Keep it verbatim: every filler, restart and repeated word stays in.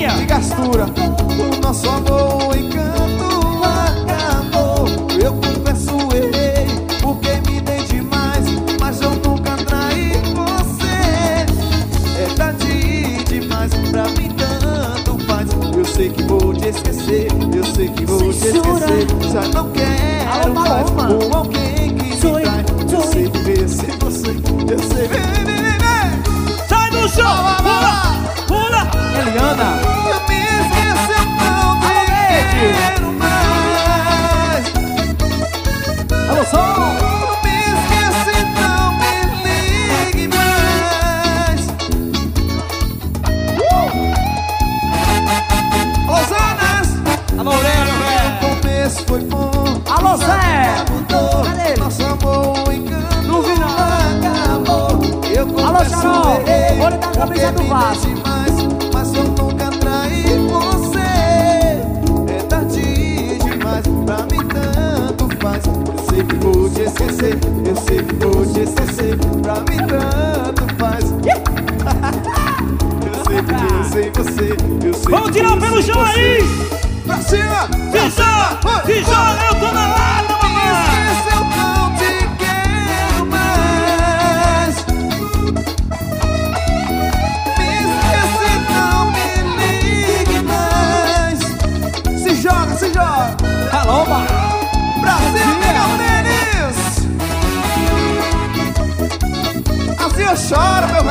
Paulinha de gastura. O nosso amor, o encanto acabou. Eu confesso, errei, porque me dei demais, mas eu nunca traí você. É tarde demais, pra mim tanto faz. Eu sei que vou te esquecer, eu sei que vou te esquecer. Já não quero mais com alguém que me trai. Eu sei viver sem você, eu sei viver, viver. Sai do chão, pula, pula. Eliana, me esqueceu, não te quero mais. Alô, som. Me esquece, não me ligue mais. Alô, Zanas. Alô, Aurélio, velho. O começo foi bom. Alô, Zé. Mudou. Cadê? Nosso amor, o engano Não vi não. acabou. Eu Alô, confesso, Charol. errei, Olha da porque camisa do me Vasco. dei demais, mas eu nunca traí você. É tarde demais, pra mim tanto faz. Eu sei que vou te esquecer, eu sei que vou te esquecer. Pra mim tanto faz. Eu sei viver sem você, eu sei. Vamos tirar o pé no chão aí. Pra cima! Se joga, se joga, eu tô na lata, Me mamãe. esquece, eu não te quero mais. Me esquece, não me ligue mais. Se joga, se joga. Alô, mano. Pra cima, Miguel Denis. Assim eu choro, meu